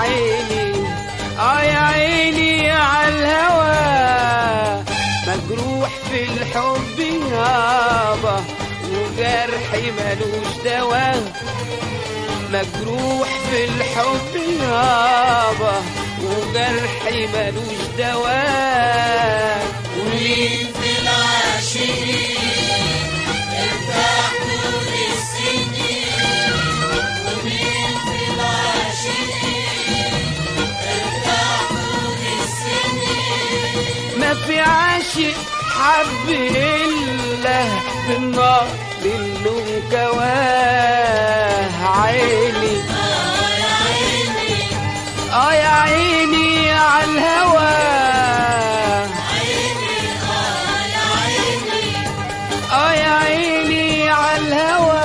عيني يا عيني عالهوى، مجروح في الحب يابا وجرحي ملوش دوا، مجروح في الحب يابا وجرحي ملوش دوا. ومين في العاشقين ارتاح طول السنين، ومين في العاشقين ارتاح طول السنين. ما في عاشق حب إلا بالنار منه كواه. عيني يا عيني يا عيني عالهوى، عيني يا عيني يا عيني عالهوى.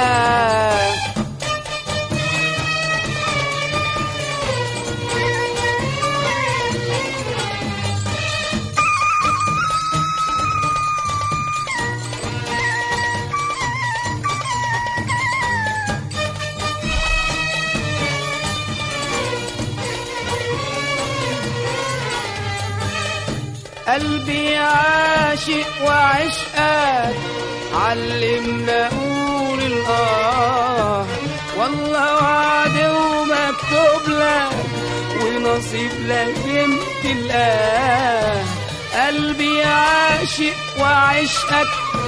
قلبي عاشق وعشقك علمنا قول الآه، والله وعد ومكتوب لك ونصيب لازم تلقاه. قلبي عاشق وعشقك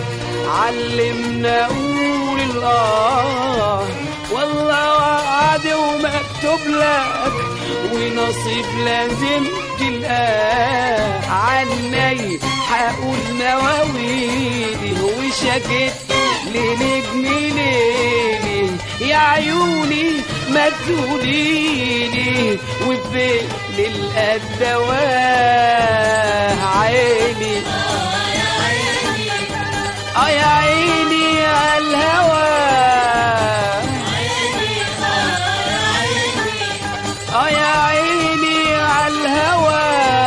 علمنا قول الآه، والله وعد ومكتوب لك ونصيب لازم تلقاه. عني حقول نواويلي وشكت لنجم ليلي، يا عيوني ما تقوليلي وفين للقدواه. عيني يا عيني يا عيني عالهوى، يا عيني عالهوى.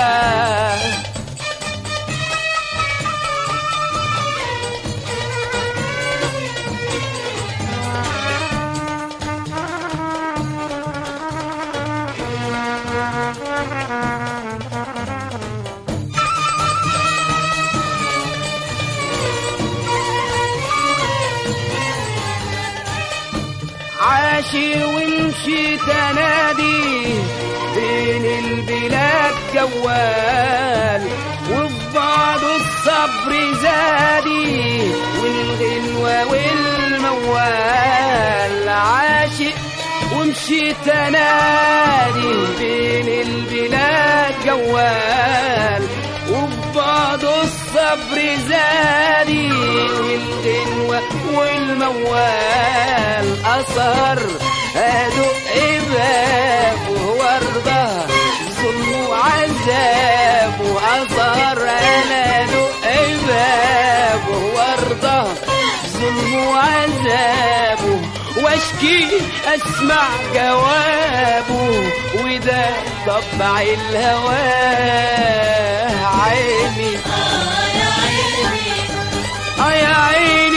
عاشي ومشيت انادي بين البلاد جوال، وفي بعضه الصبر زادي والغنوة والموال. عاشق ومشيت انادي بين البلاد جوال، وفي بعضه الصبر زادي والغنوة والموال. أصر أدق بابه وارضى ظلم وعذاب، وأصر أنا أدق بابه وارضى ظلم وعذابه، واشكي اسمع جوابه وده طبع الهوى. عيني يا عيني يا عيني